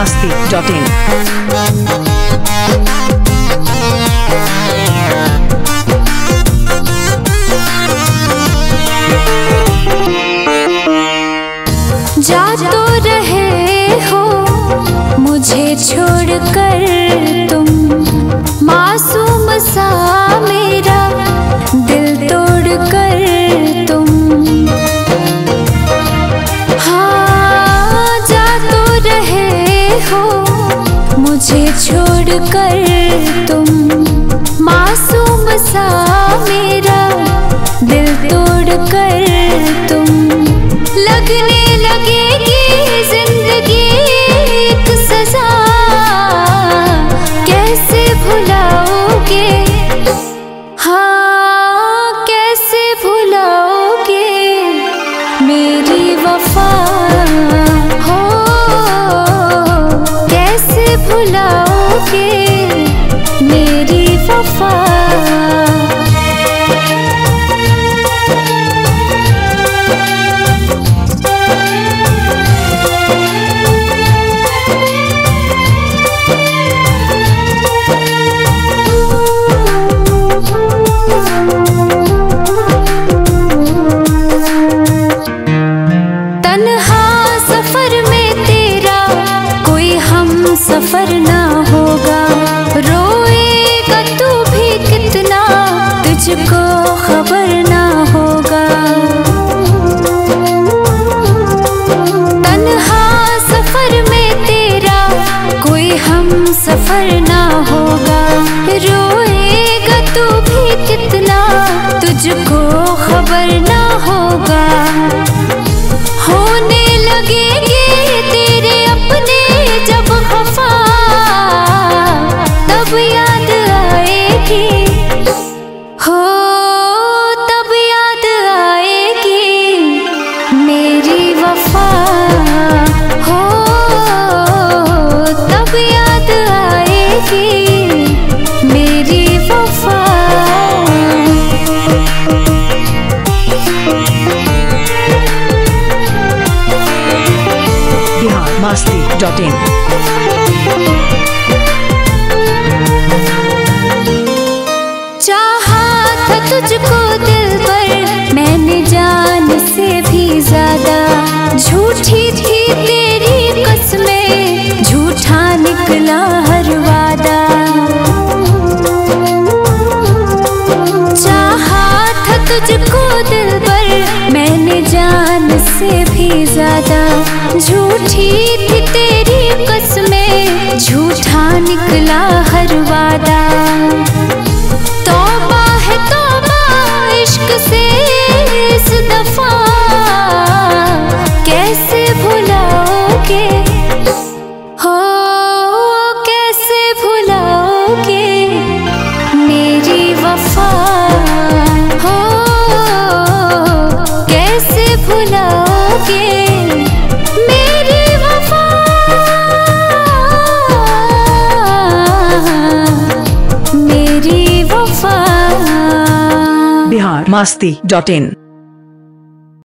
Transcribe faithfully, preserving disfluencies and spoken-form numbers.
Masti dot in. जा तो रहे हो मुझे छोड़कर तुम, मासूम सा मेरा दिल तोड़कर तुम। हाँ जा तो रहे हो मुझे छोड़कर तुम, मासूम सा मेरा दिल तोड़कर तुम। लगने लगेगी जिंदगी एक सजा, कैसे भुलाओगे, हाँ कैसे भुलाओगे मेरी वफा हो, कैसे भुलाओगे मेरी वफा। सफर ना होगा, रोएगा तू भी कितना, तुझको खबर ना होगा। तन्हा सफर में तेरा कोई हम सफर ना होगा, रोएगा तू भी कितना, तुझको खबर ना होगा। होने लगेंगे तेरे अपने जब खफा, तब याद आएगी हो, तब याद आएगी मेरी वफा हो, तब याद आएगी मेरी वफा। Masti dot in. चाहा था तुझको दिल पर मैंने जान से भी ज्यादा, झूठी थी तेरी कसमें, झूठा निकला हर वादा। चाहा था तुझको दिल पर मैंने जान से भी ज्यादा, झूठी थी तेरी कसमें, झूठा निकला हर वादा। तौबा है तौबा इश्क से इस दफा, कैसे भुलाओगे हो, कैसे भुलाओगे मेरी वफा हो, कैसे भुलाओगे मेरी वफा, मेरी वफा। Bihar Masti dot in.